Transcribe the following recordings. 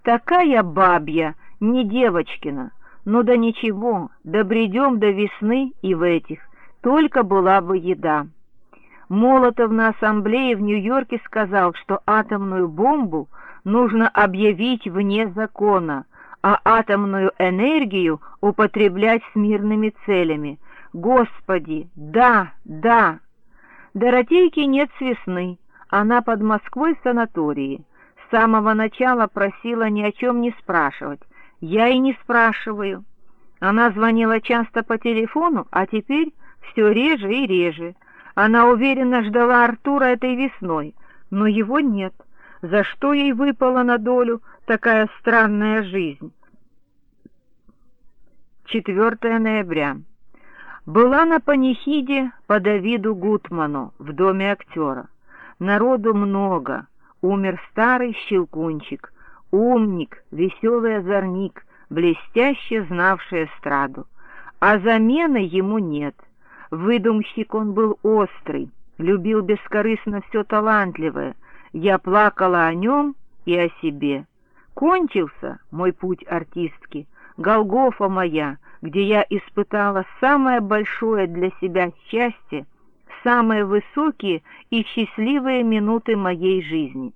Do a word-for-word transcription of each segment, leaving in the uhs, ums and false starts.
Такая бабья, не девочкина. Ну да ничего, добредем до весны и в этих, только была бы еда. Молотов на ассамблее в Нью-Йорке сказал, что атомную бомбу нужно объявить вне закона, а атомную энергию употреблять с мирными целями. Господи, да, да! Доротейки нет с весны, она под Москвой в санатории. С самого начала просила ни о чем не спрашивать. Я и не спрашиваю. Она звонила часто по телефону, а теперь все реже и реже. Она уверенно ждала Артура этой весной, но его нет. За что ей выпала на долю такая странная жизнь? четвёртое ноября. Была на панихиде по Давиду Гутману в доме актера. Народу много. Умер старый щелкунчик, умник, веселый озорник, блестяще знавший эстраду. А замены ему нет. Выдумщик он был острый, любил бескорыстно все талантливое. Я плакала о нем и о себе. Кончился мой путь артистки, Голгофа моя, где я испытала самое большое для себя счастье, самые высокие и счастливые минуты моей жизни.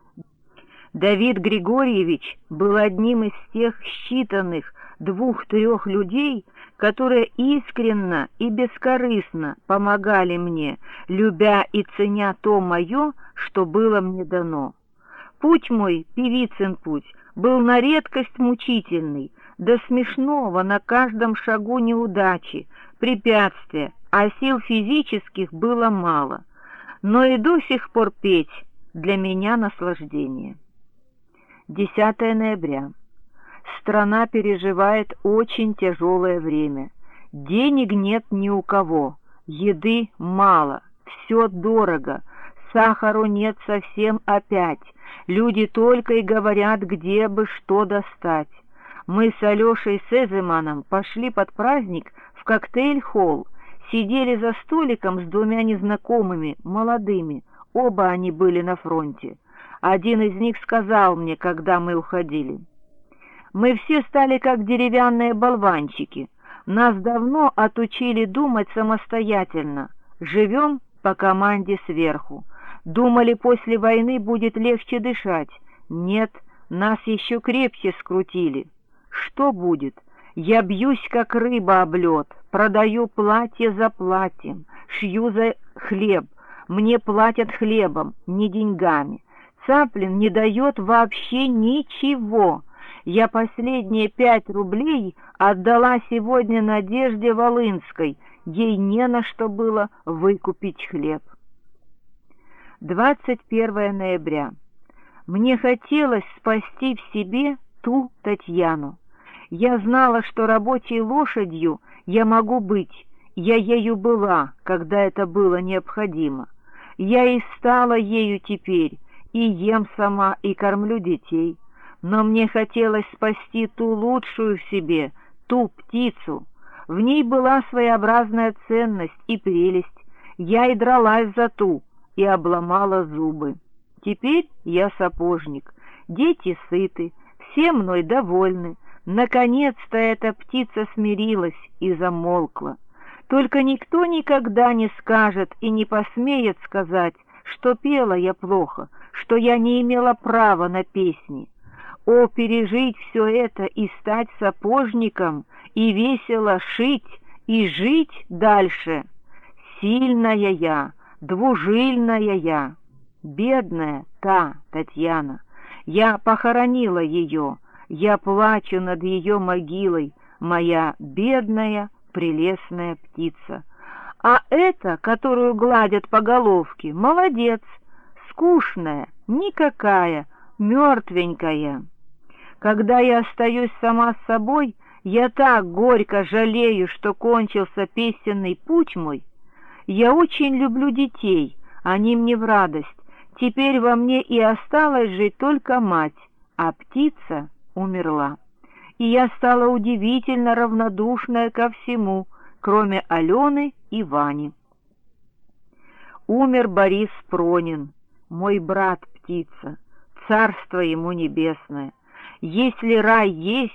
Давид Григорьевич был одним из тех считанных двух-трех людей, которые искренно и бескорыстно помогали мне, любя и ценя то мое, что было мне дано. Путь мой, певицын путь, был на редкость мучительный, до смешного на каждом шагу неудачи, препятствия, а сил физических было мало. Но и до сих пор петь для меня наслаждение. десятое ноября. Страна переживает очень тяжелое время. Денег нет ни у кого, еды мало, все дорого, сахару нет совсем опять. Люди только и говорят, где бы что достать. Мы с Алешей Сеземаном пошли под праздник в коктейль-холл, сидели за столиком с двумя незнакомыми, молодыми, оба они были на фронте. Один из них сказал мне, когда мы уходили: «Мы все стали как деревянные болванчики. Нас давно отучили думать самостоятельно. Живем по команде сверху. Думали, после войны будет легче дышать. Нет, нас еще крепче скрутили. Что будет? Я бьюсь, как рыба об лед, продаю платье за платьем, шью за хлеб. Мне платят хлебом, не деньгами. Цаплин не дает вообще ничего. Я последние пять рублей отдала сегодня Надежде Волынской. Ей не на что было выкупить хлеб». двадцать первое ноября. Мне хотелось спасти в себе ту Татьяну. Я знала, что рабочей лошадью я могу быть. Я ею была, когда это было необходимо. Я и стала ею теперь, и ем сама, и кормлю детей. Но мне хотелось спасти ту лучшую в себе, ту птицу. В ней была своеобразная ценность и прелесть. Я и дралась за ту, и обломала зубы. Теперь я сапожник. Дети сыты, все мной довольны. Наконец-то эта птица смирилась и замолкла. Только никто никогда не скажет и не посмеет сказать, что пела я плохо, что я не имела права на песни. О, пережить все это и стать сапожником, и весело шить, и жить дальше! Сильная я, двужильная я, бедная та Татьяна. Я похоронила ее, я плачу над ее могилой, моя бедная прелестная птица. А эта, которую гладят по головке, молодец, скучная, никакая, мертвенькая. Когда я остаюсь сама с собой, я так горько жалею, что кончился песенный путь мой. Я очень люблю детей, они мне в радость. Теперь во мне и осталась жить только мать, а птица умерла. И я стала удивительно равнодушная ко всему, кроме Алены и Вани. Умер Борис Пронин, мой брат-птица, царство ему небесное. Если рай есть,